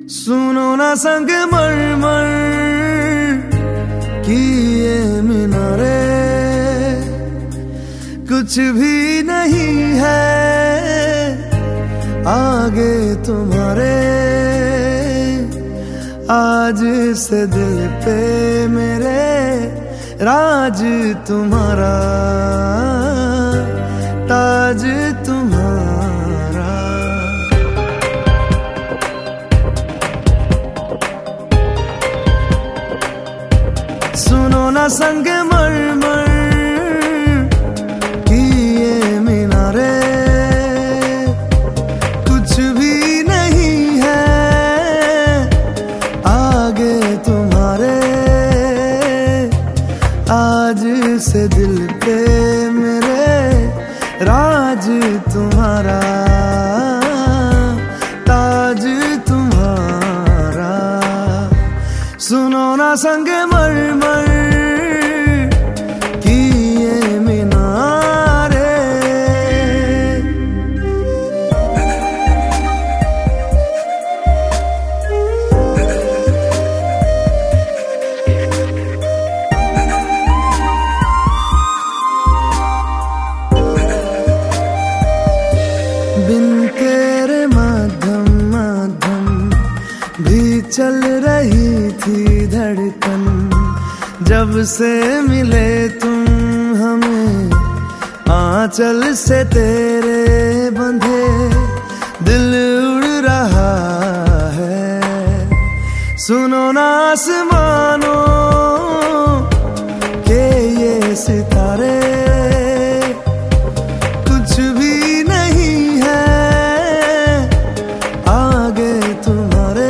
सुनो ना संग मरमर की ये मीनारे, कुछ भी नहीं है आगे तुम्हारे। आज से दिल पे मेरे राज तुम्हारा, ताज तुम्हारा। सुनो ना संग मरमर की ये मीनारे, कुछ भी नहीं है आगे तुम्हारे। आज से दिल पे मेरे राज तुम्हारा, ताज तुम्हारा। सुनो ना संग मरमर की ये मीनारे। बिन तेरे माध्यम माध्यम भी चल रही थी धड़कन। जब से मिले तुम हमें आंचल से तेरे बंधे, दिल उड़ रहा है। सुनो ना आसमानों के ये सितारे, कुछ भी नहीं है आगे तुम्हारे।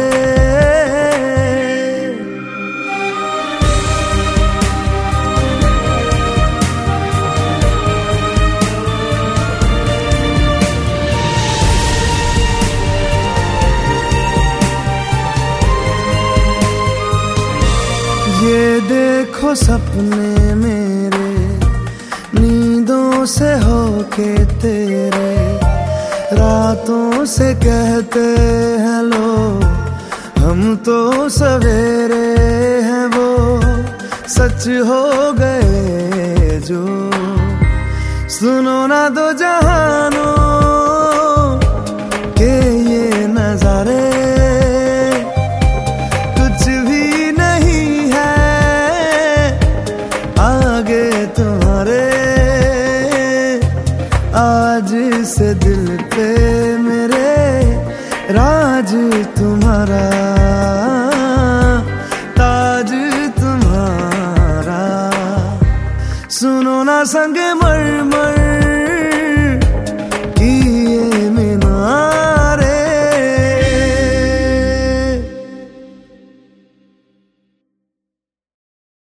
ये देखो सपने मेरे नींदों से होके तेरे, रातों से कहते हैं लो हम तो सवेरे हैं वो, सच हो गए जो। सुनो ना दो जहानों के ये नजारे, कुछ भी नहीं है आगे तुम्हारे। आज से दिल पे मेरे राज तुम्हारा, ताज तुम्हारा। सुनो ना संग मरमर